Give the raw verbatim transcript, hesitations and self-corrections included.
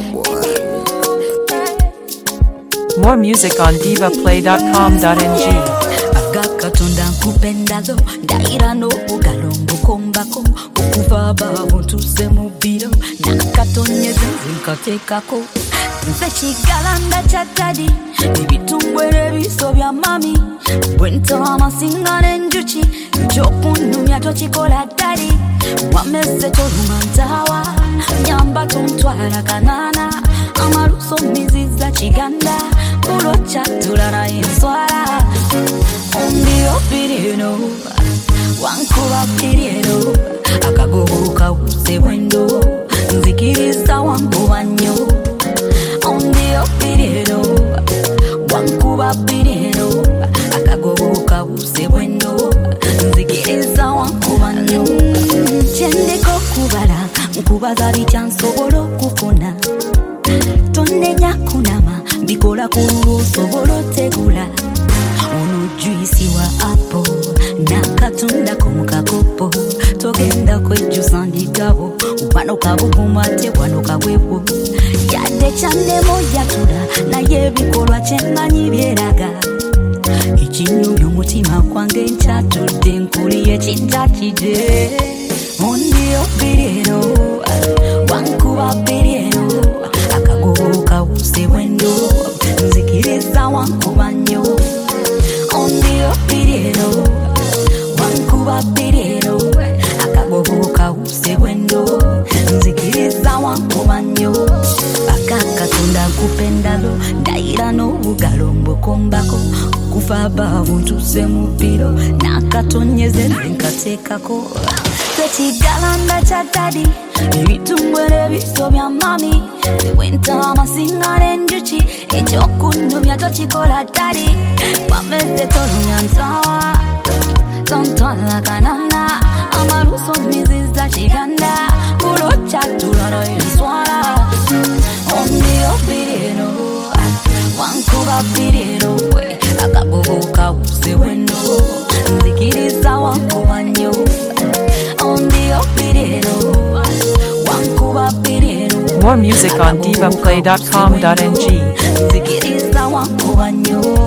More music on diva play dot com dot n g. Agakatonda nkupendalo ndaira n'obugalo mbukombako okuva baabo ntuse mu biro nakatonyeze nkateekako nze kigalanda kya ddadi ebitumbwere ebiso bya mami bwe ntowa amasinga n'enjuki ekyokunnumya tokikola ddadi wameze toluma ntaawa nyamba tontwala kanaana amaluso miziza kiganda bulo kyatula naye nswala ondio pirino wankuba pirino akagogo kawuse bwendo nzikiriza wankuba nnyo ondio pirino wankuba pirino akagogo kawuse bwendo nzikiriza wankuba nnyo kyendeko kubala nkubaza bikyansobola okufuna tonnenya kunama bikola kululu osobola otegula ono juisi wa apo nakatunda komukakopo togenda kwejjusa nditabo wano kabuguma te wano kabwebwo yadde kyandemo yatula naye ebikolwa kyenganyi byeraga ekinyumya omutima kwange nkyatudde nkuliye kintakide ondio bireno wankuba bireno akagogo kawuse bwendo nzikiriza wankuba nnyo ondio bireno wankuba bireno akagogo kawuse bwendo nzikiriza wankuba nnyo akakatonda nkupendalo ndaira n'obugalo mbukombako okuva baabo ntuse mu biro nakatonyeze nkateekako tekigalanda kya ddadi ebitumbwere ebiso bya mami tewenta amasinga n'enjuki ekyokunnumya tokikola ddadi wameze tolumya ntaawa tontwala kanana amaluso miziza kiganda bulo kyatula naye nswala ondio bireno wankuba bireno akagogo kawuse bwendo nzikiriza wankuba nnyo More music on diva play dot com dot n g. Zikiriza wankuba nnyo